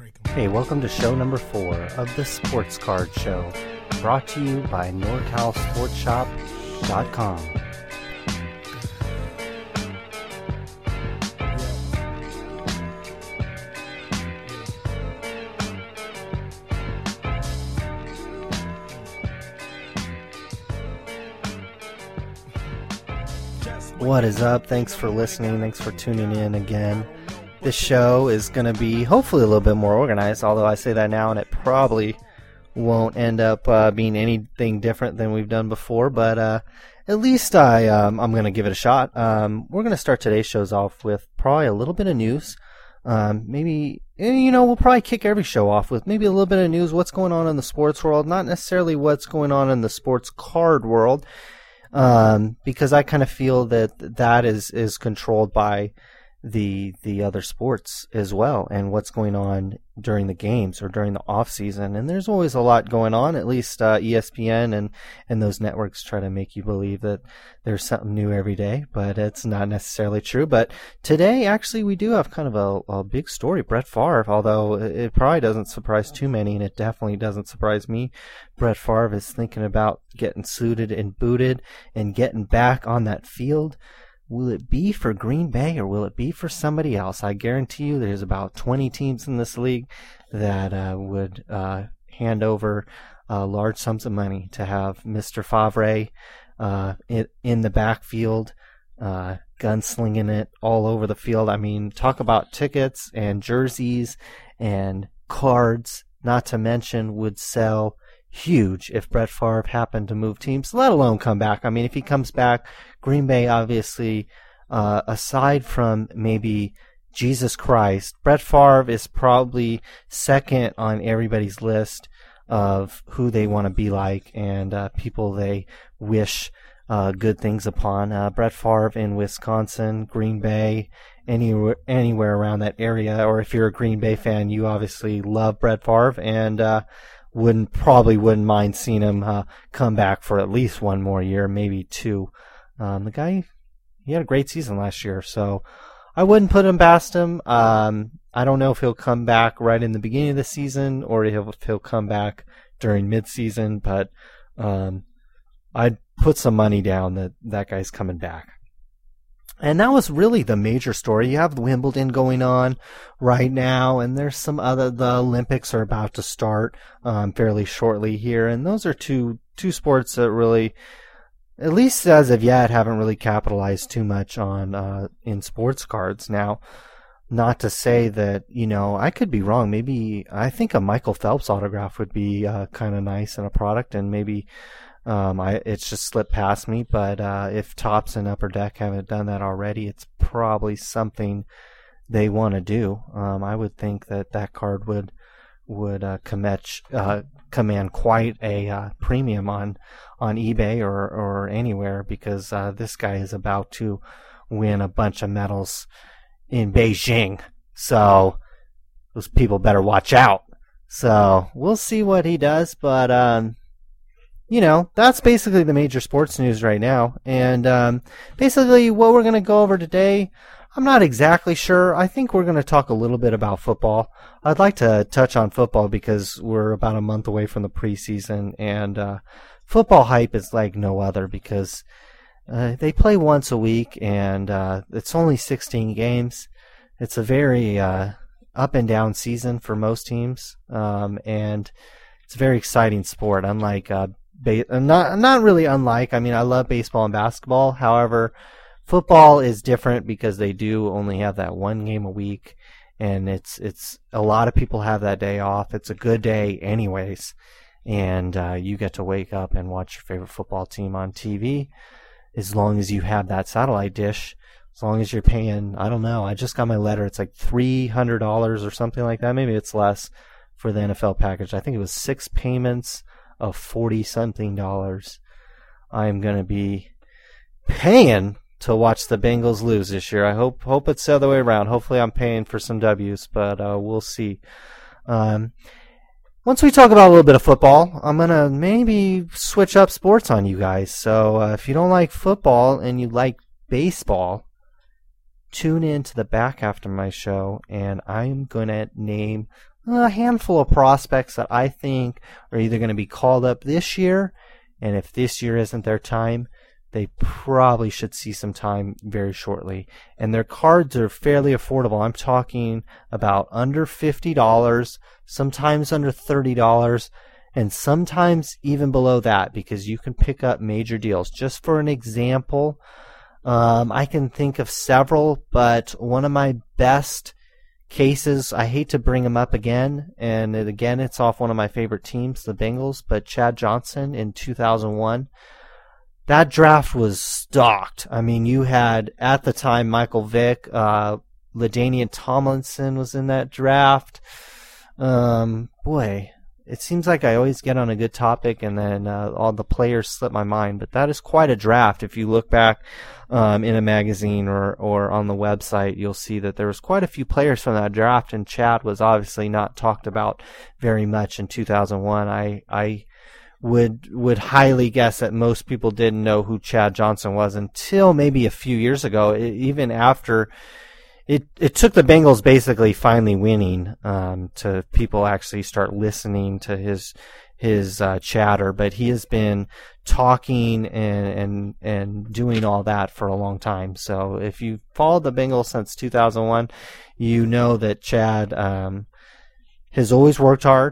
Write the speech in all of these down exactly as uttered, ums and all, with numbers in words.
Hey, welcome to show number four of the Sports Card Show, brought to you by NorCal Sports Shop dot com. What is up? Thanks for listening. Thanks for tuning in again. This show is going to be hopefully a little bit more organized, although I say that now and it probably won't end up uh, being anything different than we've done before, but uh, at least I, um, I'm going to give it a shot. Um, we're going to start today's shows off with probably a little bit of news. Um, maybe, you know, we'll probably kick every show off with maybe a little bit of news, what's going on in the sports world, not necessarily what's going on in the sports card world, um, because I kind of feel that that is, is controlled by the the other sports as well, and what's going on during the games or during the off season. And there's always a lot going on. At least uh, E S P N and and those networks try to make you believe that there's something new every day, but it's not necessarily true. But today, actually, we do have kind of a, a big story. Brett Favre, although it probably doesn't surprise too many, and it definitely doesn't surprise me. Brett Favre is thinking about getting suited and booted and getting back on that field. Will it be for Green Bay or will it be for somebody else? I guarantee you there's about twenty teams in this league that uh, would uh, hand over uh, large sums of money to have Mister Favre uh, in, in the backfield, uh, gunslinging it all over the field. I mean, talk about tickets and jerseys and cards, not to mention would sell huge if Brett Favre happened to move teams, let alone come back. I mean, if he comes back, Green Bay obviously, uh, aside from maybe Jesus Christ, Brett Favre is probably second on everybody's list of who they want to be like and uh, people they wish uh, good things upon. Uh, Brett Favre in Wisconsin, Green Bay, anywhere anywhere around that area, or if you're a Green Bay fan, you obviously love Brett Favre and uh, wouldn't probably wouldn't mind seeing him uh, come back for at least one more year, maybe two. Um, the guy, he had a great season last year, so I wouldn't put him past him. Um, I don't know if he'll come back right in the beginning of the season or if he'll come back during midseason, but um, I'd put some money down that that guy's coming back. And that was really the major story. You have the Wimbledon going on right now, and there's some other, the Olympics are about to start um, fairly shortly here, and those are two two sports that really, at least as of yet, haven't really capitalized too much on uh, in sports cards. Now, not to say that, you know, I could be wrong. Maybe I think a Michael Phelps autograph would be uh, kind of nice in a product, and maybe Um, I it's just slipped past me, but uh, if Topps and Upper Deck haven't done that already, it's probably something they want to do. Um, I would think that that card would would uh, command uh, command quite a uh, premium on on eBay or or anywhere, because uh, this guy is about to win a bunch of medals in Beijing, so those people better watch out. So we'll see what he does, but um. You know, that's basically the major sports news right now. And um, basically what we're going to go over today, I'm not exactly sure. I think we're going to talk a little bit about football. I'd like to touch on football because we're about a month away from the preseason. And uh, football hype is like no other because uh, they play once a week and uh, it's only sixteen games. It's a very uh, up and down season for most teams. Um, and it's a very exciting sport, unlike uh, Ba- not not really unlike. I mean, I love baseball and basketball. However, football is different because they do only have that one game a week, and it's it's a lot of people have that day off. It's a good day, anyways, and uh, you get to wake up and watch your favorite football team on T V, as long as you have that satellite dish. As long as you're paying, I don't know. I just got my letter. It's like three hundred dollars or something like that. Maybe it's less for the N F L package. I think it was six payments of forty something dollars. I'm going to be paying to watch the Bengals lose this year. I hope hope it's the other way around. Hopefully I'm paying for some W's, but uh, we'll see. Um, once we talk about a little bit of football, I'm going to maybe switch up sports on you guys. So uh, if you don't like football and you like baseball, tune in to the back half of my show, and I'm going to name a handful of prospects that I think are either going to be called up this year, and if this year isn't their time, they probably should see some time very shortly. And their cards are fairly affordable. I'm talking about under fifty dollars, sometimes under thirty dollars, and sometimes even below that, because you can pick up major deals. Just for an example, um, I can think of several, but one of my best cases, I hate to bring him up again, and it, again, it's off one of my favorite teams, the Bengals, but Chad Johnson in two thousand one. That draft was stocked. I mean, you had, at the time, Michael Vick, uh, LaDainian Tomlinson was in that draft. Um, boy, it seems like I always get on a good topic and then uh, all the players slip my mind. But that is quite a draft. If you look back um, in a magazine or, or on the website, you'll see that there was quite a few players from that draft, and Chad was obviously not talked about very much in two thousand one. I... I would would highly guess that most people didn't know who Chad Johnson was until maybe a few years ago, it, even after it it took the Bengals basically finally winning um, to people actually start listening to his his uh, chatter. But he has been talking and, and and doing all that for a long time. So if you followed the Bengals since two thousand one, you know that Chad um, has always worked hard.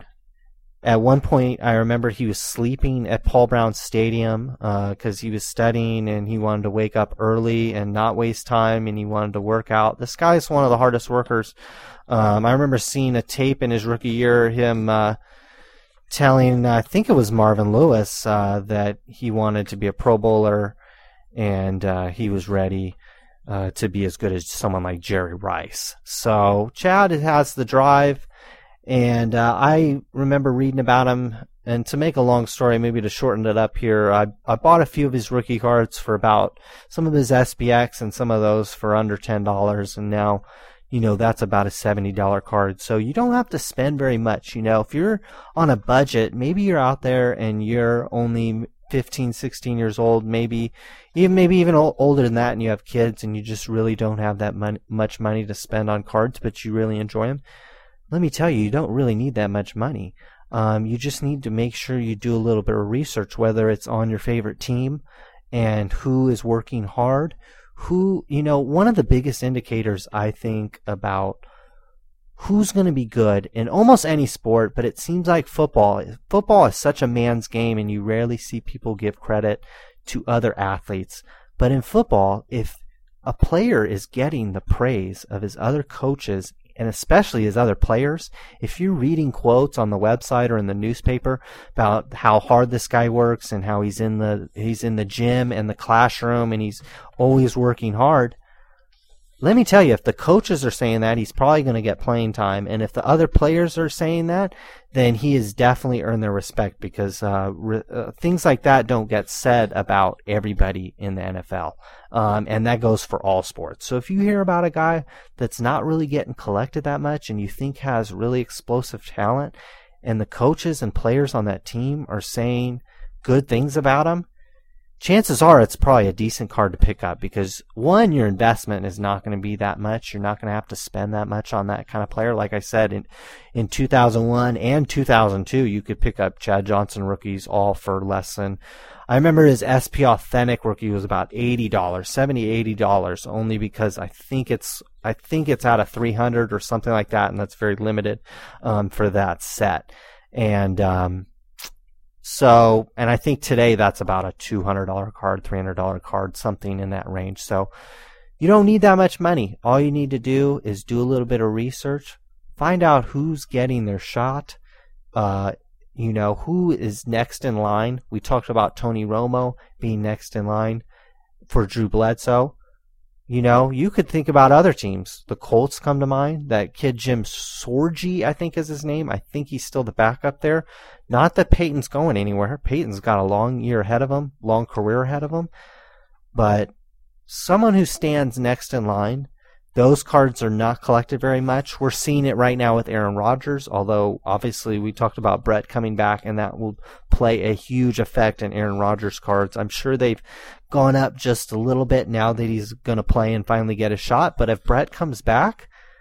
At one point, I remember he was sleeping at Paul Brown Stadium because uh, he was studying and he wanted to wake up early and not waste time, and he wanted to work out. This guy's one of the hardest workers. Um, I remember seeing a tape in his rookie year, him uh, telling, I think it was Marvin Lewis, uh, that he wanted to be a Pro Bowler, and uh, he was ready uh, to be as good as someone like Jerry Rice. So Chad has the drive. And uh, I remember reading about him, and to make a long story, maybe to shorten it up here, I, I bought a few of his rookie cards for about some of his S B X and some of those for under ten dollars, and now, you know, that's about a seventy dollars card. So you don't have to spend very much. You know, if you're on a budget, maybe you're out there and you're only fifteen, sixteen years old, maybe even maybe even older than that, and you have kids and you just really don't have that mon- much money to spend on cards, but you really enjoy them. Let me tell you, you don't really need that much money. Um, you just need to make sure you do a little bit of research, whether it's on your favorite team and who is working hard. Who, you know, one of the biggest indicators, I think, about who's going to be good in almost any sport, but it seems like football. Football is such a man's game, and you rarely see people give credit to other athletes. But in football, if a player is getting the praise of his other coaches, and especially his other players, if you're reading quotes on the website or in the newspaper about how hard this guy works and how he's in the he's in the gym and the classroom and he's always working hard, let me tell you, if the coaches are saying that, he's probably going to get playing time. And if the other players are saying that, then he has definitely earned their respect, because uh, re- uh, things like that don't get said about everybody in the N F L. Um, and that goes for all sports. So if you hear about a guy that's not really getting collected that much and you think has really explosive talent, and the coaches and players on that team are saying good things about him, chances are it's probably a decent card to pick up, because one, your investment is not going to be that much. You're not going to have to spend that much on that kind of player. Like I said, in in two thousand one and two thousand two, you could pick up Chad Johnson rookies all for less than, I remember his S P Authentic rookie was about eighty dollars, seventy dollars, eighty dollars, only because I think it's I think it's out of three hundred or something like that, and that's very limited um, for that set. And um So, and I think today that's about a two hundred dollars card, three hundred dollars card, something in that range. So you don't need that much money. All you need to do is do a little bit of research, find out who's getting their shot, uh, you know, who is next in line. We talked about Tony Romo being next in line for Drew Bledsoe. You know, you could think about other teams. The Colts come to mind. That kid Jim Sorgi, I think is his name. I think he's still the backup there. Not that Peyton's going anywhere. Peyton's got a long year ahead of him, long career ahead of him. But someone who stands next in line, those cards are not collected very much. We're seeing it right now with Aaron Rodgers, although obviously we talked about Brett coming back, and that will play a huge effect in Aaron Rodgers' cards. I'm sure they've gone up just a little bit now that he's going to play and finally get a shot. But if Brett comes back,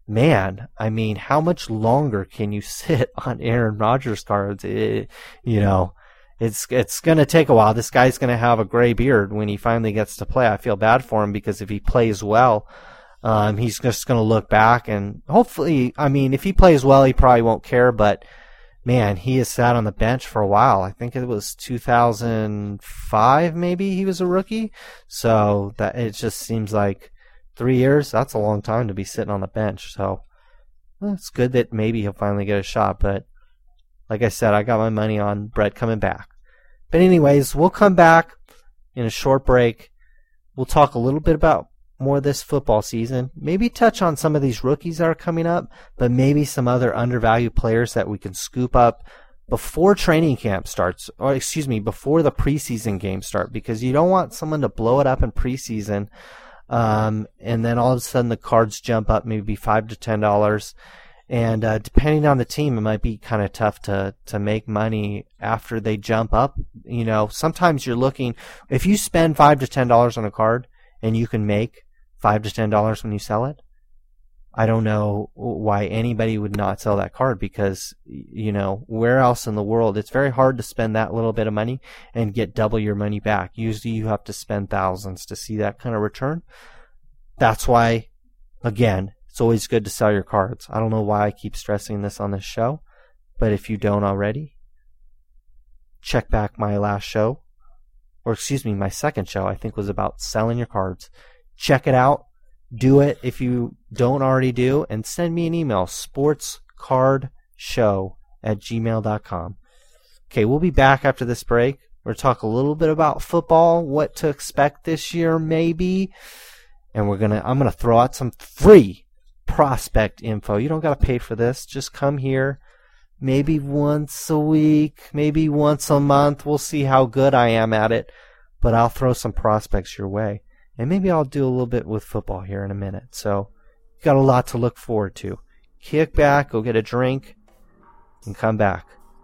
man, I mean, how much longer can you sit on Aaron Rodgers cards? It, you know, it's it's going to take a while. This guy's going to have a gray beard when he finally gets to play. I feel bad for him because if he plays well, um, he's just going to look back and hopefully, I mean, if he plays well, he probably won't care, but man, he has sat on the bench for a while. I think it was two thousand five maybe he was a rookie. So that it just seems like three years, that's a long time to be sitting on the bench. So well, it's good that maybe he'll finally get a shot. But like I said, I got my money on Brett coming back. But anyways, we'll come back in a short break. We'll talk a little bit about more this football season. Maybe touch on some of these rookies that are coming up, but maybe some other undervalued players that we can scoop up before training camp starts, or excuse me, before the preseason games start, because you don't want someone to blow it up in preseason, um, and then all of a sudden the cards jump up maybe five to ten dollars. And uh, depending on the team, it might be kind of tough to, to make money after they jump up. You know, sometimes you're looking, if you spend five to ten dollars on a card and you can make five to ten dollars when you sell it, I don't know why anybody would not sell that card, because, you know, where else in the world, it's very hard to spend that little bit of money and get double your money back. Usually you have to spend thousands to see that kind of return. That's why, again, it's always good to sell your cards. I don't know why I keep stressing this on this show, but if you don't already, check back my last show, or excuse me, my second show, I think was about selling your cards. Check it out. Do it if you don't already do, and send me an email, sportscardshow at gmail dot com. Okay, we'll be back after this break. We're going to talk a little bit about football, what to expect this year maybe, and we're gonna I'm gonna throw out some free prospect info. You don't got to pay for this. Just come here maybe once a week, maybe once a month. We'll see how good I am at it, but I'll throw some prospects your way. And maybe I'll do a little bit with football here in a minute. So, you got a lot to look forward to. Kick back, go get a drink, and come back.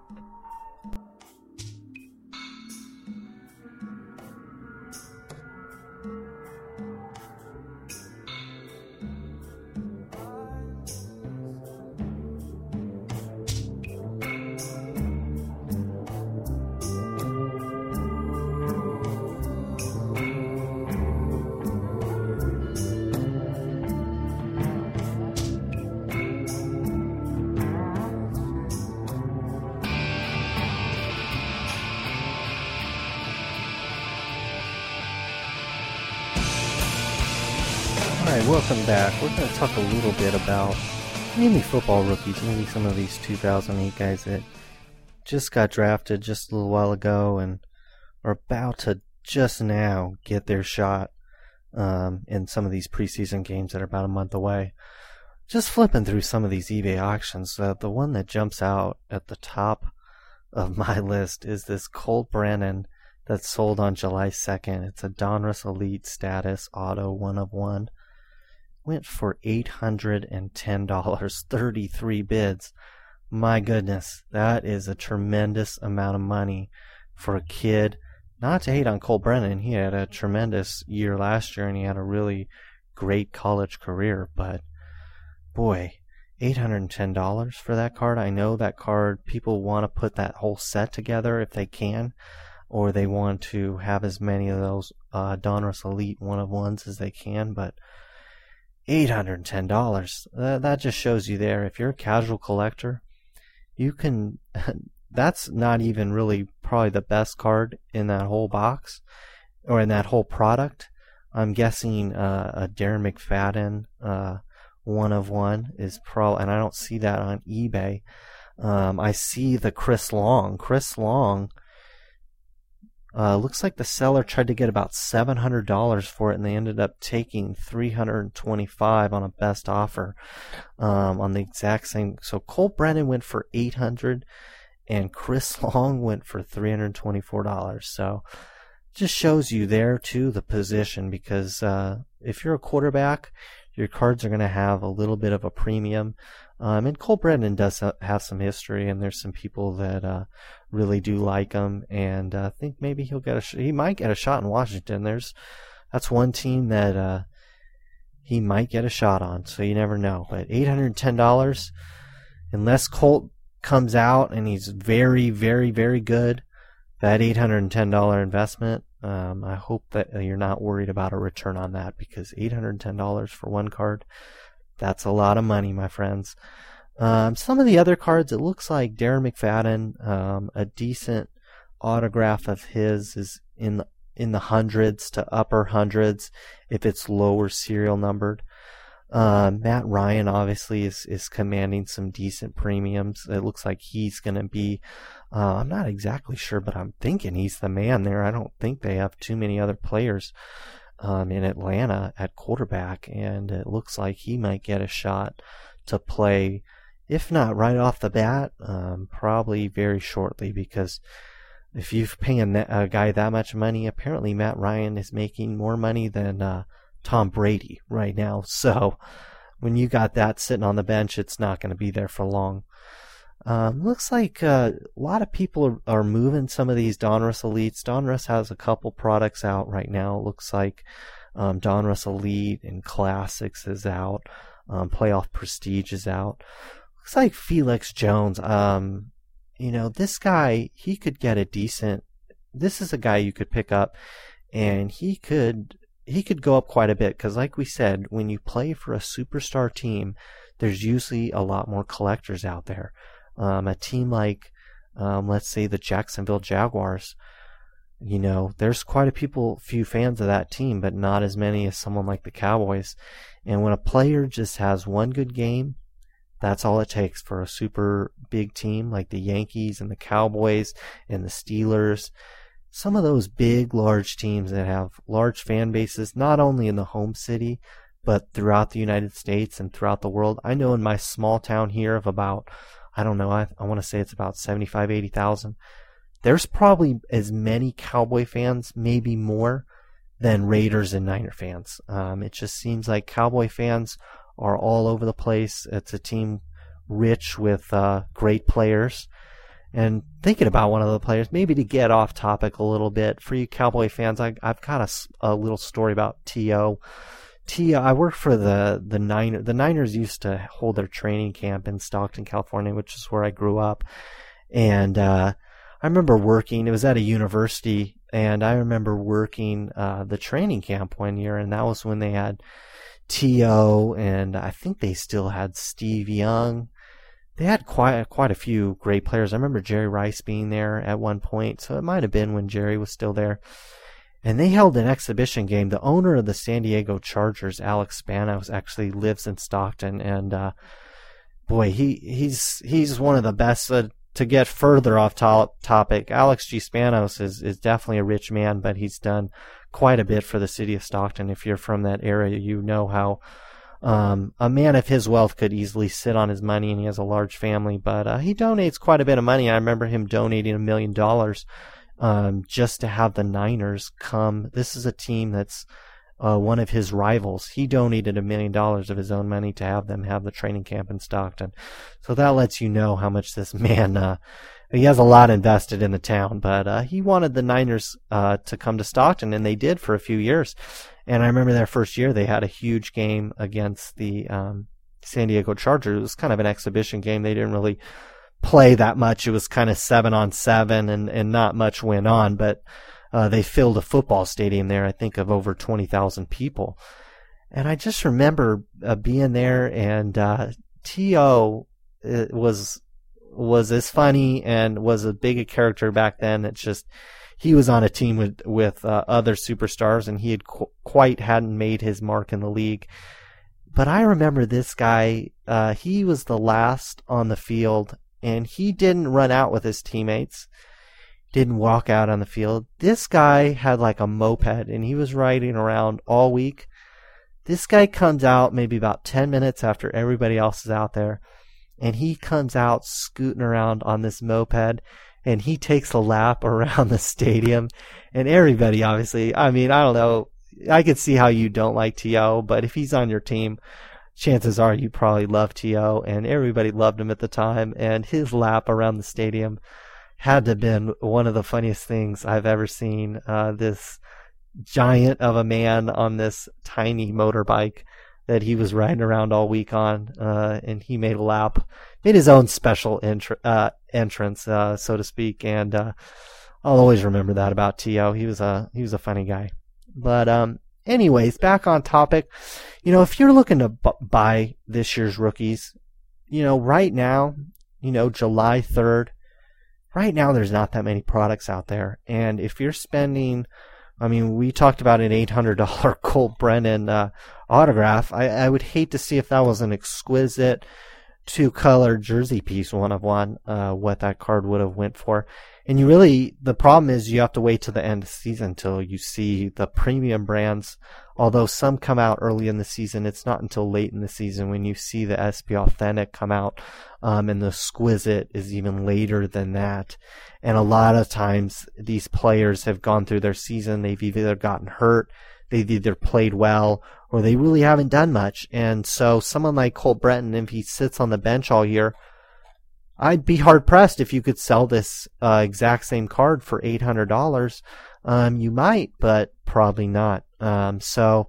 Alright, welcome back. We're going to talk a little bit about mainly football rookies, maybe some of these two thousand eight guys that just got drafted just a little while ago and are about to just now get their shot um, in some of these preseason games that are about a month away. Just flipping through some of these eBay auctions, uh, the one that jumps out at the top of my list is this Colt Brennan that's sold on July second. It's a Donruss Elite status auto one of one. Went for eight hundred ten dollars, thirty-three bids. My goodness, that is a tremendous amount of money for a kid. Not to hate on Colt Brennan, he had a tremendous year last year and he had a really great college career, but boy, eight hundred ten dollars for that card. I know that card, people want to put that whole set together if they can, or they want to have as many of those uh, Donruss Elite one-of-ones as they can, but eight hundred ten dollars, uh, that just shows you there. If you're a casual collector, you can, that's not even really probably the best card in that whole box, or in that whole product. I'm guessing uh, a Darren McFadden uh, one of one is pro, and I don't see that on eBay. Um, I see the Chris Long. Chris Long, Uh, looks like the seller tried to get about seven hundred dollars for it, and they ended up taking three hundred twenty-five dollars on a best offer um, on the exact same. So Colt Brennan went for eight hundred dollars, and Chris Long went for three hundred twenty-four dollars. So just shows you there, too, the position, because uh, if you're a quarterback, your cards are going to have a little bit of a premium. Um, and Colt Brennan does have some history, and there's some people that uh, really do like him, and I uh, think maybe he'll get a sh- he might get a shot in Washington. There's that's one team that uh, he might get a shot on, so you never know. But eight hundred ten dollars, unless Colt comes out and he's very, very, very good, that eight hundred ten dollars investment, um, I hope that you're not worried about a return on that, because eight hundred ten dollars for one card, that's a lot of money, my friends. Um, some of the other cards, it looks like Darren McFadden, um, a decent autograph of his is in the, in the hundreds to upper hundreds if it's lower serial numbered. Uh, Matt Ryan obviously is, is commanding some decent premiums. It looks like he's going to be, uh, I'm not exactly sure, but I'm thinking he's the man there. I don't think they have too many other players um, in Atlanta at quarterback, and it looks like he might get a shot to play, if not right off the bat, um, probably very shortly, because if you're paying a guy that much money, apparently Matt Ryan is making more money than uh, Tom Brady right now. So when you got that sitting on the bench, it's not going to be there for long. Um, looks like uh, a lot of people are, are moving some of these Donruss Elites. Donruss has a couple products out right now. It looks like um, Donruss Elite and Classics is out. Um, Playoff Prestige is out. Looks like Felix Jones. Um, You know, this guy, he could get a decent, this is a guy you could pick up, and he could, he could go up quite a bit, because like we said, when you play for a superstar team, there's usually a lot more collectors out there. Um, a team like, um, let's say the Jacksonville Jaguars, you know, there's quite a people, few fans of that team, but not as many as someone like the Cowboys. And when a player just has one good game, that's all it takes for a super big team like the Yankees and the Cowboys and the Steelers. Some of those big, large teams that have large fan bases, not only in the home city, but throughout the United States and throughout the world. I know in my small town here of about, I don't know, I, I want to say it's about seventy-five, eighty thousand. There's probably as many Cowboy fans, maybe more, than Raiders and Niner fans. Um, it just seems like Cowboy fans are all over the place. It's a team rich with uh, great players. And thinking about one of the players, maybe to get off topic a little bit, for you Cowboy fans, I, I've got a, a little story about T O T O I worked for the the Niners. The Niners used to hold their training camp in Stockton, California, which is where I grew up. And uh, I remember working. It was at a university, and I remember working uh, the training camp one year, and that was when they had T O, and I think they still had Steve Young. They had quite quite a few great players. I remember Jerry Rice being there at one point, so it might have been when Jerry was still there. And they held an exhibition game. The owner of the San Diego Chargers, Alex Spanos, actually lives in Stockton, and uh, boy, he he's he's one of the best. Uh, to get further off to- topic, Alex G. Spanos is is definitely a rich man, but he's done quite a bit for the city of Stockton. If you're from that area, you know how um, a man of his wealth could easily sit on his money, and he has a large family. But uh, he donates quite a bit of money. I remember him donating a million dollars um, just to have the Niners come. This is a team that's uh, one of his rivals. He donated a million dollars of his own money to have them have the training camp in Stockton. So that lets you know how much this man, uh, he has a lot invested in the town, but uh, he wanted the Niners uh, to come to Stockton, and they did for a few years. And I remember their first year, they had a huge game against the um, San Diego Chargers. It was kind of an exhibition game. They didn't really play that much. It was kind of seven on seven, and, and not much went on, but uh, they filled a football stadium there, I think, of over twenty thousand people. And I just remember uh, being there, and uh, T O was was as funny and was as big a character back then. It's just he was on a team with with uh, other superstars, and he had qu- quite hadn't made his mark in the league. But I remember this guy. Uh, he was the last on the field, and he didn't run out with his teammates. Didn't walk out on the field. This guy had like a moped, and he was riding around all week. This guy comes out maybe about ten minutes after everybody else is out there, and he comes out scooting around on this moped, and he takes a lap around the stadium. And everybody, obviously, I mean, I don't know, I could see how you don't like T O, but if he's on your team, chances are you probably love T O, and everybody loved him at the time. And his lap around the stadium had to have been one of the funniest things I've ever seen. Uh, this giant of a man on this tiny motorbike that he was riding around all week on, uh, and he made a lap, made his own special entr- uh, entrance, uh, so to speak, and uh, I'll always remember that about T O. He was a he was a funny guy. But um, anyways, back on topic. You know, if you're looking to b- buy this year's rookies, you know, right now, you know, July third, right now there's not that many products out there, and if you're spending, I mean, we talked about an eight hundred dollars Colt Brennan uh, autograph. I, I would hate to see if that was an exquisite two-color jersey piece one of one, uh, what that card would have went for. And you really, the problem is you have to wait till the end of the season until you see the premium brands. Although some come out early in the season, it's not until late in the season when you see the S P Authentic come out, um, and the Exquisite is even later than that. And a lot of times these players have gone through their season, they've either gotten hurt, they've either played well, or they really haven't done much. And so someone like Colt Brennan, if he sits on the bench all year, I'd be hard-pressed if you could sell this uh, exact same card for eight hundred dollars. Um, you might, but probably not. Um, so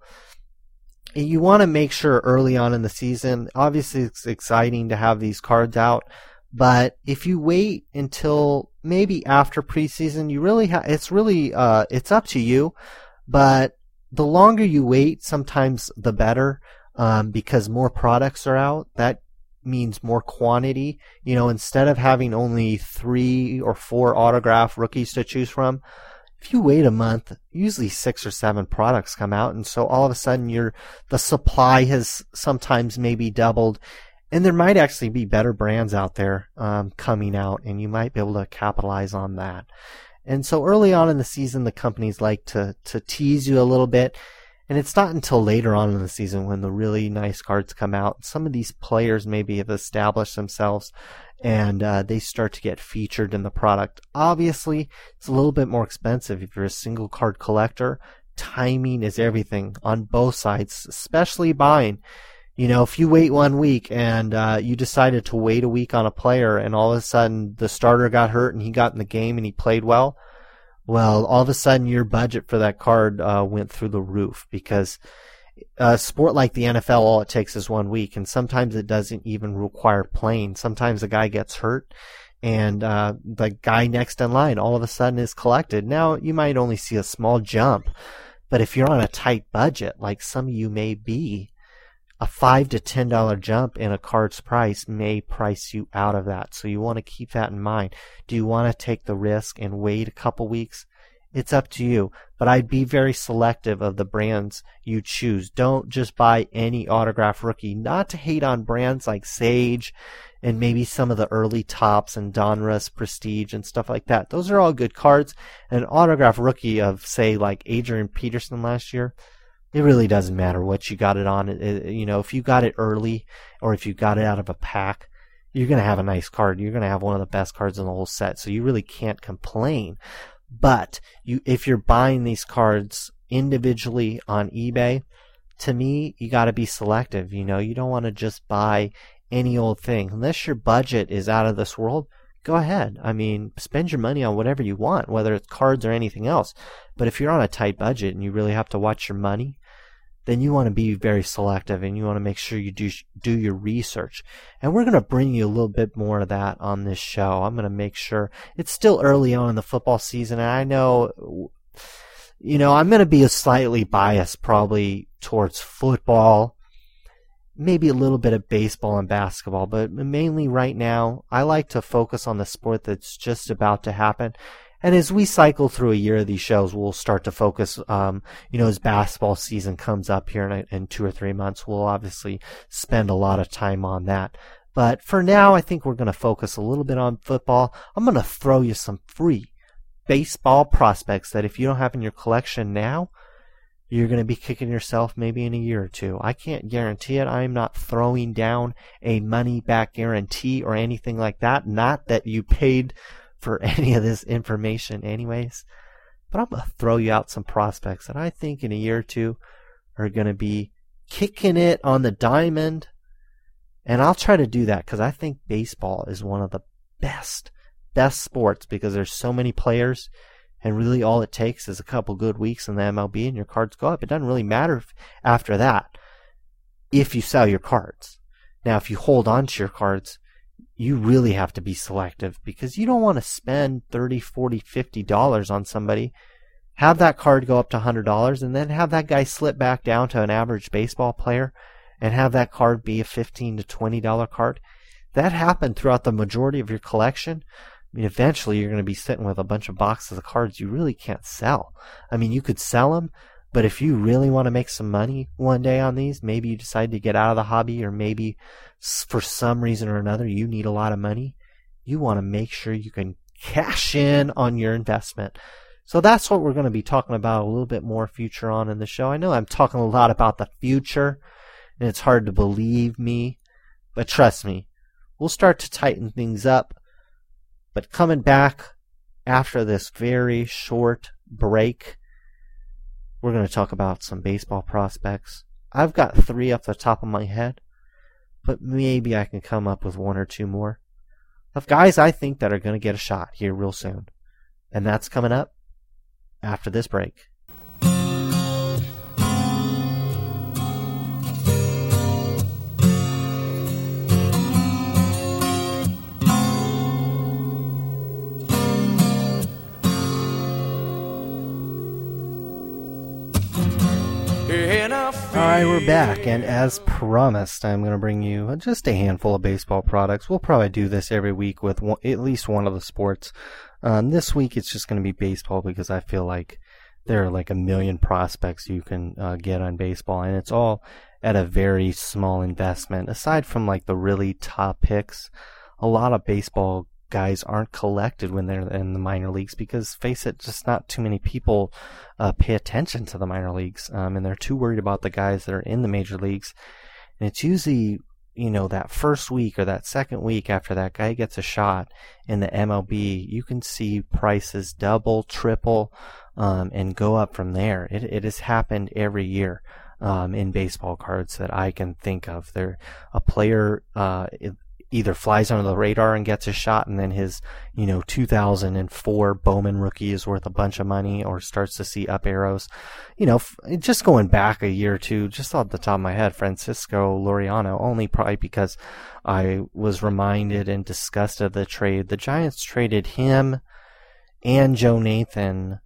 you want to make sure early on in the season, obviously it's exciting to have these cards out, but if you wait until maybe after preseason, you really ha- it's really uh, it's up to you, but the longer you wait, sometimes the better, um, because more products are out. That means more quantity. You know, instead of having only three or four autograph rookies to choose from, if you wait a month, usually six or seven products come out, and so all of a sudden your the supply has sometimes maybe doubled, and there might actually be better brands out there um, coming out, and you might be able to capitalize on that. And so early on in the season, the companies like to to tease you a little bit. And it's not until later on in the season when the really nice cards come out. Some of these players maybe have established themselves and uh, they start to get featured in the product. Obviously, it's a little bit more expensive if you're a single card collector. Timing is everything on both sides, especially buying. You know, if you wait one week and uh, you decided to wait a week on a player and all of a sudden the starter got hurt and he got in the game and he played well, well, all of a sudden your budget for that card uh, went through the roof, because a sport like the N F L, all it takes is one week, and sometimes it doesn't even require playing. Sometimes a guy gets hurt, and uh, the guy next in line all of a sudden is collected. Now, you might only see a small jump, but if you're on a tight budget, like some of you may be, a five to ten dollar jump in a card's price may price you out of that. So you want to keep that in mind. Do you want to take the risk and wait a couple weeks? It's up to you. But I'd be very selective of the brands you choose. Don't just buy any autograph rookie. Not to hate on brands like Sage and maybe some of the early Tops and Donruss Prestige and stuff like that. Those are all good cards. An autograph rookie of, say, like Adrian Peterson last year, it really doesn't matter what you got it on. It, it, you know, if you got it early or if you got it out of a pack, you're going to have a nice card. You're going to have one of the best cards in the whole set. So you really can't complain. But you, if you're buying these cards individually on eBay, to me, you got to be selective. You know, you don't want to just buy any old thing. Unless your budget is out of this world, go ahead. I mean, spend your money on whatever you want, whether it's cards or anything else. But if you're on a tight budget and you really have to watch your money, then you want to be very selective and you want to make sure you do do your research. And we're going to bring you a little bit more of that on this show. I'm going to make sure it's still early on in the football season, and I know, you know, I'm going to be a slightly biased probably towards football, maybe a little bit of baseball and basketball, but mainly right now, I like to focus on the sport that's just about to happen. And as we cycle through a year of these shows, we'll start to focus, um, you know, as basketball season comes up here in, a, in two or three months, we'll obviously spend a lot of time on that. But for now, I think we're going to focus a little bit on football. I'm going to throw you some free baseball prospects that if you don't have in your collection now, you're going to be kicking yourself maybe in a year or two. I can't guarantee it. I'm not throwing down a money-back guarantee or anything like that. Not that you paid for any of this information anyways, but I'm going to throw you out some prospects that I think in a year or two are going to be kicking it on the diamond, and I'll try to do that because I think baseball is one of the best, best sports because there's so many players, and really all it takes is a couple good weeks in the M L B and your cards go up. It doesn't really matter if after that. if you sell your cards. Now, if you hold on to your cards, you really have to be selective because you don't want to spend thirty, forty, fifty dollars on somebody, have that card go up to one hundred dollars, and then have that guy slip back down to an average baseball player and have that card be a fifteen to twenty dollars card. That happened throughout the majority of your collection. I mean, eventually you're going to be sitting with a bunch of boxes of cards you really can't sell. I mean, you could sell them, but if you really want to make some money one day on these, maybe you decide to get out of the hobby, or maybe for some reason or another you need a lot of money, you want to make sure you can cash in on your investment. So that's what we're going to be talking about a little bit more future on in the show. I know I'm talking a lot about the future, and it's hard to believe me, but trust me, we'll start to tighten things up. But coming back after this very short break, we're going to talk about some baseball prospects. I've got three off the top of my head, but maybe I can come up with one or two more of guys I think that are going to get a shot here real soon. And that's coming up after this break. Alright, we're back, and as promised, I'm going to bring you just a handful of baseball products. We'll probably do this every week with one, at least one of the sports. Um, this week it's just going to be baseball because I feel like there are like a million prospects you can uh, get on baseball, and it's all at a very small investment. Aside from like the really top picks, a lot of baseball guys aren't collected when they're in the minor leagues because, face it, just not too many people uh, pay attention to the minor leagues, um, and they're too worried about the guys that are in the major leagues. And it's usually, you know, that first week or that second week after that guy gets a shot in the M L B, you can see prices double, triple, um, and go up from there. It, it has happened every year. Um, in baseball cards that I can think of. There, a player uh, either flies under the radar and gets a shot, and then his, you know, two thousand four Bowman rookie is worth a bunch of money, or starts to see up arrows. You know, f- just going back a year or two, just off the top of my head, Francisco Liriano, only probably because I was reminded and discussed of the trade. The Giants traded him and Joe Nathan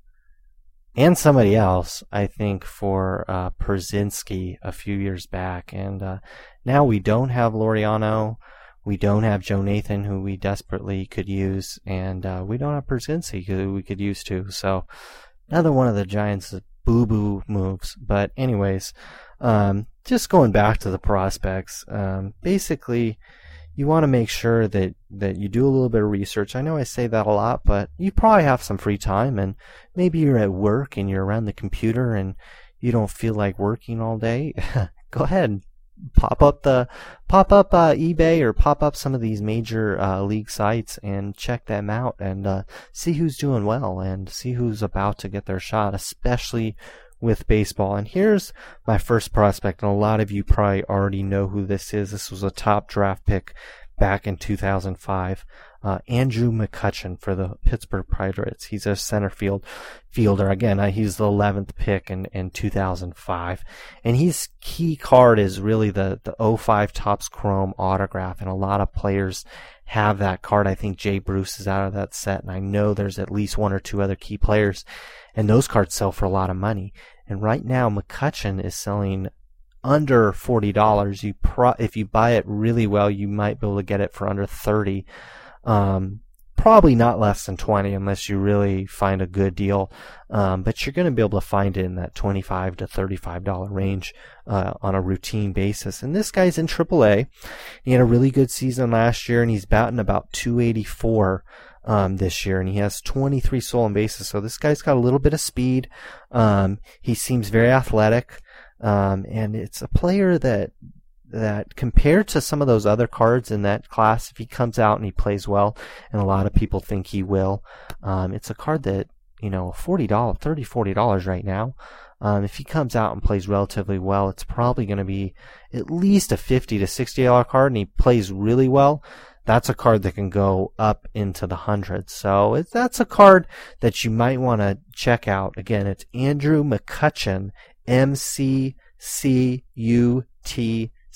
and somebody else, I think, for uh, Pierzynski a few years back. And uh, now we don't have Liriano. We don't have Joe Nathan, who we desperately could use. And uh, we don't have Pierzynski, who we could use too. So another one of the Giants' boo-boo moves. But anyways, um, just going back to the prospects, um, basically you want to make sure that, that you do a little bit of research. I know I say that a lot, but you probably have some free time, and maybe you're at work and you're around the computer and you don't feel like working all day. Go ahead and pop up the pop up uh, eBay or pop up some of these major uh, league sites and check them out and uh, see who's doing well and see who's about to get their shot, especially with baseball. And here's my first prospect, and a lot of you probably already know who this is. This was a top draft pick back in two thousand five. Uh, Andrew McCutchen for the Pittsburgh Pirates. He's a center field fielder. Again, uh, he's the eleventh pick in, in two thousand five. And his key card is really the, the oh five Topps Chrome autograph. And a lot of players have that card. I think Jay Bruce is out of that set. And I know there's at least one or two other key players. And those cards sell for a lot of money. And right now, McCutchen is selling under forty dollars. You pro- if you buy it really well, you might be able to get it for under thirty dollars. Um, probably not less than twenty unless you really find a good deal. Um, but you're going to be able to find it in that twenty-five to thirty-five dollars range uh, on a routine basis. And this guy's in triple A. He had a really good season last year, and he's batting about two eighty-four um, this year, and he has twenty-three stolen bases. So this guy's got a little bit of speed. Um, he seems very athletic, um, and it's a player that that compared to some of those other cards in that class, if he comes out and he plays well, and a lot of people think he will, um, it's a card that, you know, forty dollars, thirty dollars, forty dollars right now. Um, if he comes out and plays relatively well, it's probably going to be at least a fifty to sixty dollars card, and he plays really well. That's a card that can go up into the hundreds. So it, that's a card that you might want to check out. Again, it's Andrew McCutchen, M C C U T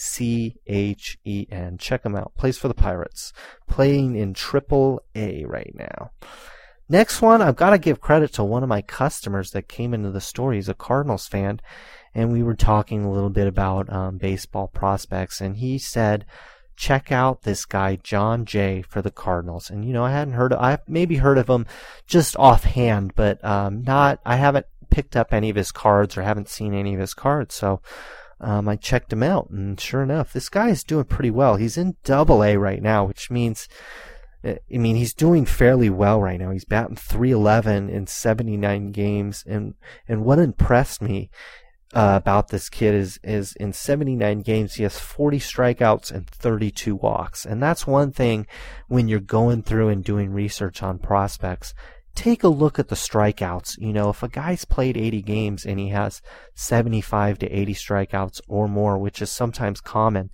C H E N. Check him out. Plays for the Pirates. Playing in triple A right now. Next one, I've got to give credit to one of my customers that came into the store. He's a Cardinals fan, and we were talking a little bit about um, baseball prospects, and he said, check out this guy, Jon Jay, for the Cardinals. And, you know, I hadn't heard of, I maybe heard of him just offhand, but um, not, I haven't picked up any of his cards or haven't seen any of his cards, so um, I checked him out, and sure enough, this guy is doing pretty well. He's in double A right now, which means, I mean, he's doing fairly well right now. He's batting three eleven in seventy-nine games, and and what impressed me uh, about this kid is is in seventy-nine games he has forty strikeouts and thirty-two walks, and that's one thing when you're going through and doing research on prospects. Take a look at the strikeouts. You know, if a guy's played eighty games and he has seventy-five to eighty strikeouts or more, which is sometimes common,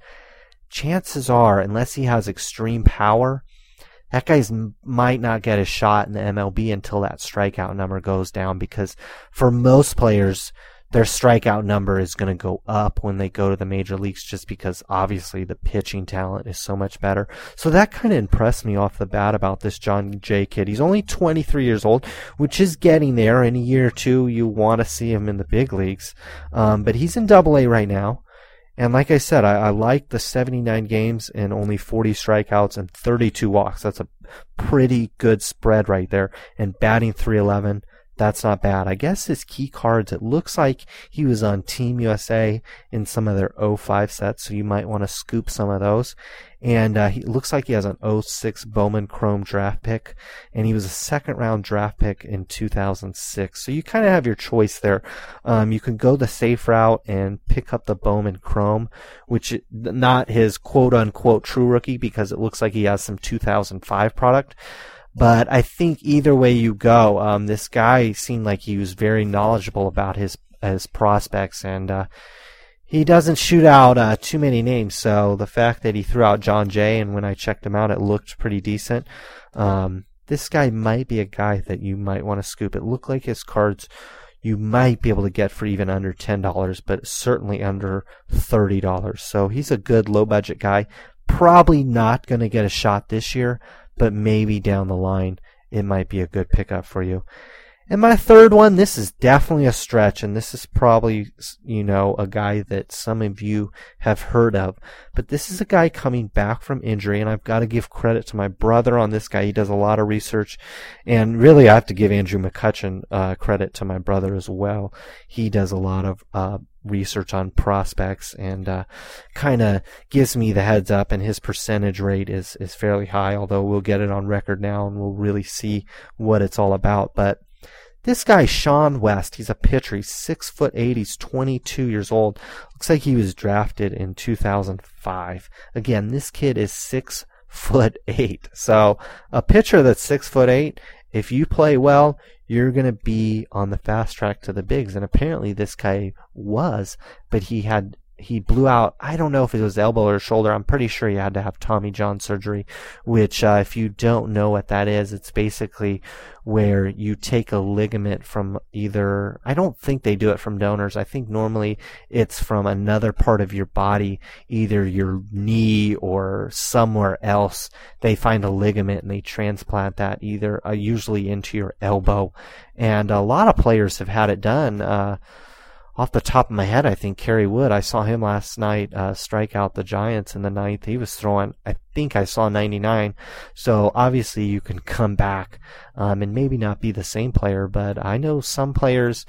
chances are, unless he has extreme power, that guy might not get a shot in the M L B until that strikeout number goes down, because for most players, their strikeout number is going to go up when they go to the major leagues, just because obviously the pitching talent is so much better. So that kind of impressed me off the bat about this Jon Jay kid. He's only twenty-three years old, which is getting there. In a year or two, you want to see him in the big leagues. Um, but he's in double A right now. And like I said, I, I like the seventy-nine games and only forty strikeouts and thirty-two walks. That's a pretty good spread right there. And batting three eleven, that's not bad. I guess his key cards, it looks like he was on Team U S A in some of their oh five sets, so you might want to scoop some of those. And uh, he looks like he has an oh six Bowman Chrome draft pick, and he was a second round draft pick in two thousand six. So you kind of have your choice there. Um, you can go the safe route and pick up the Bowman Chrome, which is not his quote unquote true rookie, because it looks like he has some two thousand five product. But I think either way you go, um, this guy seemed like he was very knowledgeable about his his prospects, and uh, he doesn't shoot out uh, too many names. So the fact that he threw out Jon Jay, and when I checked him out, it looked pretty decent. Um, this guy might be a guy that you might want to scoop. It looked like his cards you might be able to get for even under ten dollars, but certainly under thirty dollars. So he's a good low-budget guy. Probably not going to get a shot this year, but maybe down the line it might be a good pickup for you. And my third one, this is definitely a stretch, and this is probably, you know, a guy that some of you have heard of. But this is a guy coming back from injury, and I've got to give credit to my brother on this guy. He does a lot of research, and really I have to give Andrew McCutcheon uh, credit to my brother as well. He does a lot of uh, research on prospects and uh, kind of gives me the heads up, and his percentage rate is, is fairly high, although we'll get it on record now and we'll really see what it's all about. But this guy, Sean West, he's a pitcher. He's six foot eight. He's twenty-two years old. Looks like he was drafted in two thousand five. Again, this kid is six foot eight. So a pitcher that's six foot eight, if you play well, you're going to be on the fast track to the bigs. And apparently this guy was, but he had he blew out, I don't know if it was elbow or shoulder. I'm pretty sure he had to have Tommy John surgery, which uh, if you don't know what that is, it's basically where you take a ligament from either, I don't think they do it from donors. I think normally it's from another part of your body, either your knee or somewhere else. They find a ligament and they transplant that either uh, usually into your elbow. And a lot of players have had it done. Uh, Off the top of my head, I think Kerry Wood, I saw him last night uh, strike out the Giants in the ninth. He was throwing, I think I saw ninety-nine. So obviously you can come back um, and maybe not be the same player, but I know some players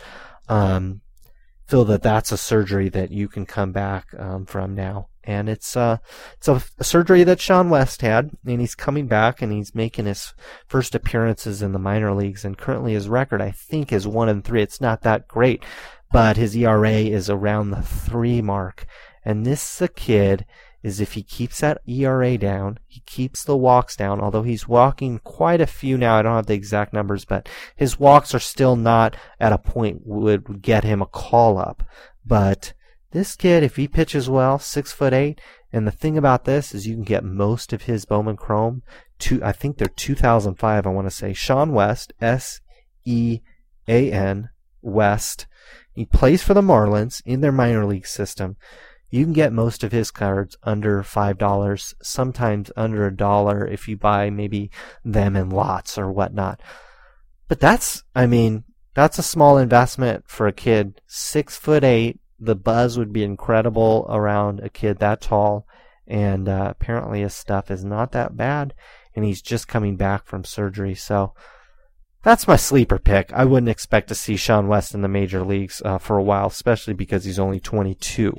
um, feel that that's a surgery that you can come back um, from now. And it's, uh, it's a, a surgery that Sean West had, and he's coming back and he's making his first appearances in the minor leagues. And currently his record, I think, is one and three. It's not that great, but his E R A is around the three mark. And this is a kid, is if he keeps that E R A down, he keeps the walks down, although he's walking quite a few now. I don't have the exact numbers, but his walks are still not at a point would get him a call up. But this kid, if he pitches well, six foot eight, and the thing about this is you can get most of his Bowman Chrome. Two, I think they're two thousand five. I want to say Sean West, S E A N West. He plays for the Marlins in their minor league system. You can get most of his cards under five dollars, sometimes under a dollar if you buy maybe them in lots or whatnot. But that's, I mean, that's a small investment for a kid. Six foot eight, the buzz would be incredible around a kid that tall, and uh, apparently his stuff is not that bad, and he's just coming back from surgery. So that's my sleeper pick. I wouldn't expect to see Sean West in the major leagues uh, for a while, especially because he's only twenty-two.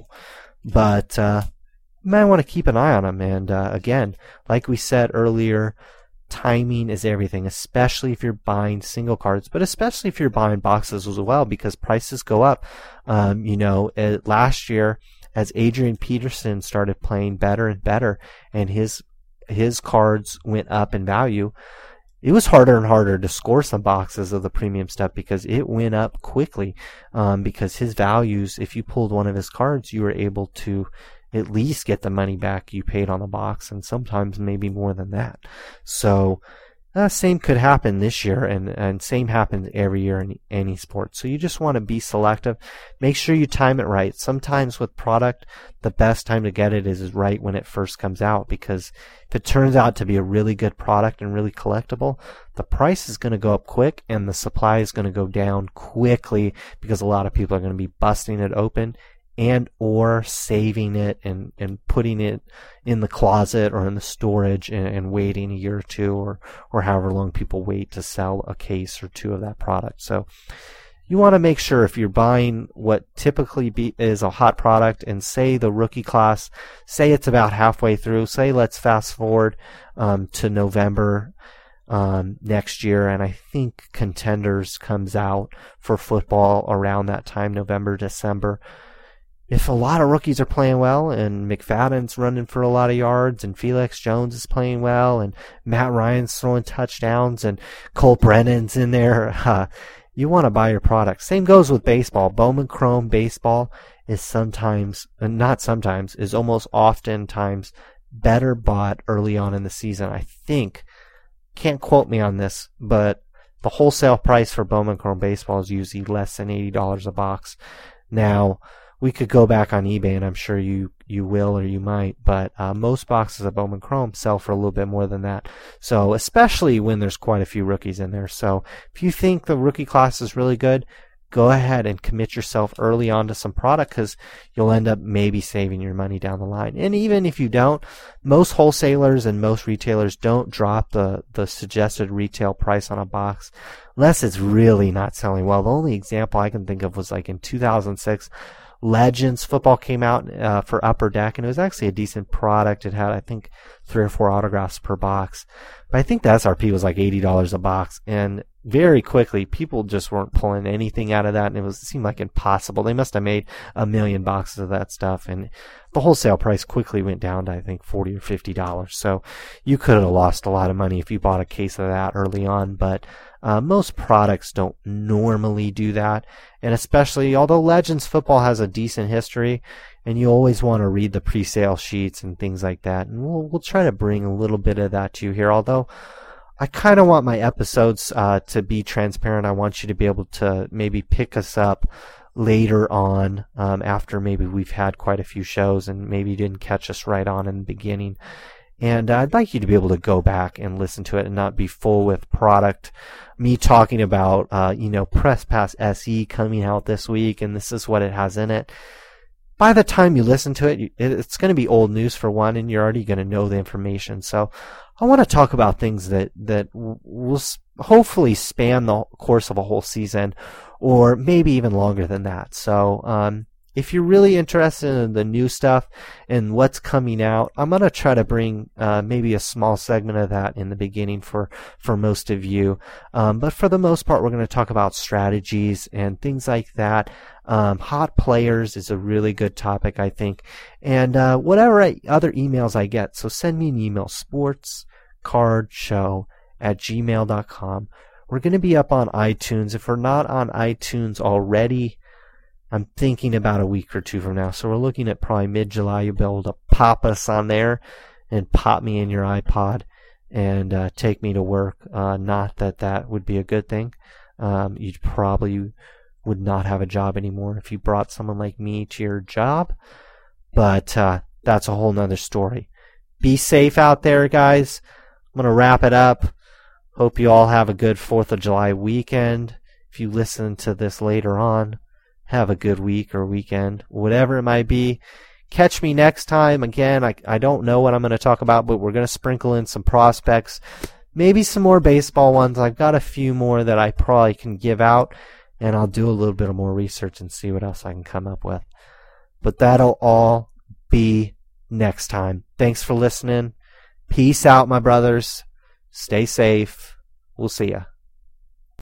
But uh, you might want to keep an eye on him. And uh, again, like we said earlier, timing is everything, especially if you're buying single cards, but especially if you're buying boxes as well, because prices go up. Um, you know, uh, last year, as Adrian Peterson started playing better and better, and his his cards went up in value, it was harder and harder to score some boxes of the premium stuff because it went up quickly. Um, because his values, if you pulled one of his cards, you were able to at least get the money back you paid on the box, and sometimes maybe more than that. So uh, same could happen this year, and, and same happens every year in any sport. So you just want to be selective. Make sure you time it right. Sometimes with product, the best time to get it is, is right when it first comes out, because if it turns out to be a really good product and really collectible, the price is going to go up quick and the supply is going to go down quickly, because a lot of people are going to be busting it open and or saving it and, and putting it in the closet or in the storage and, and waiting a year or two, or, or however long people wait to sell a case or two of that product. So you want to make sure, if you're buying what typically be, is a hot product, and say the rookie class, say it's about halfway through, say let's fast forward um, to November um, next year, and I think Contenders comes out for football around that time, November, December. If a lot of rookies are playing well, and McFadden's running for a lot of yards, and Felix Jones is playing well, and Matt Ryan's throwing touchdowns, and Cole Brennan's in there, uh, you want to buy your product. Same goes with baseball. Bowman Chrome baseball is sometimes, and not sometimes, is almost oftentimes better bought early on in the season. I think, can't quote me on this, but the wholesale price for Bowman Chrome baseball is usually less than eighty dollars a box. Now, we could go back on eBay, and I'm sure you, you will or you might, but uh, most boxes of Bowman Chrome sell for a little bit more than that. So especially when there's quite a few rookies in there. So if you think the rookie class is really good, go ahead and commit yourself early on to some product, because you'll end up maybe saving your money down the line. And even if you don't, most wholesalers and most retailers don't drop the, the suggested retail price on a box unless it's really not selling well. The only example I can think of was like in two thousand six. Legends football came out uh, for Upper Deck, and it was actually a decent product. It had, I think, three or four autographs per box. But I think the S R P was like eighty dollars a box, and very quickly people just weren't pulling anything out of that, and it was it seemed like impossible. They must have made a million boxes of that stuff, and the wholesale price quickly went down to, I think, forty or fifty dollars. So you could have lost a lot of money if you bought a case of that early on, but Uh, most products don't normally do that, and especially, although Legends football has a decent history, and you always want to read the pre-sale sheets and things like that, and we'll we'll try to bring a little bit of that to you here. Although I kind of want my episodes uh, to be transparent. I want you to be able to maybe pick us up later on, um, after maybe we've had quite a few shows, and maybe you didn't catch us right on in the beginning. And I'd like you to be able to go back and listen to it and not be full with product. Me talking about, uh, you know, Press Pass S E coming out this week, and this is what it has in it. By the time you listen to it, it's going to be old news for one, and you're already going to know the information. So I want to talk about things that, that will hopefully span the course of a whole season, or maybe even longer than that. So, um, if you're really interested in the new stuff and what's coming out, I'm going to try to bring uh, maybe a small segment of that in the beginning for, for most of you. Um, but for the most part, we're going to talk about strategies and things like that. Um, hot players is a really good topic, I think. And uh, whatever I, other emails I get, so send me an email, sportscardshow at gmail dot com. We're going to be up on iTunes. If we're not on iTunes already, I'm thinking about a week or two from now. So we're looking at probably mid-July. You'll be able to pop us on there and pop me in your iPod and uh, take me to work. Uh, not that that would be a good thing. Um, you probably would not have a job anymore if you brought someone like me to your job. But uh, that's a whole nother story. Be safe out there, guys. I'm going to wrap it up. Hope you all have a good fourth of July weekend. If you listen to this later on, have a good week or weekend, whatever it might be. Catch me next time. Again, I, I don't know what I'm going to talk about, but we're going to sprinkle in some prospects. Maybe some more baseball ones. I've got a few more that I probably can give out, and I'll do a little bit of more research and see what else I can come up with. But that'll all be next time. Thanks for listening. Peace out, my brothers. Stay safe. We'll see ya.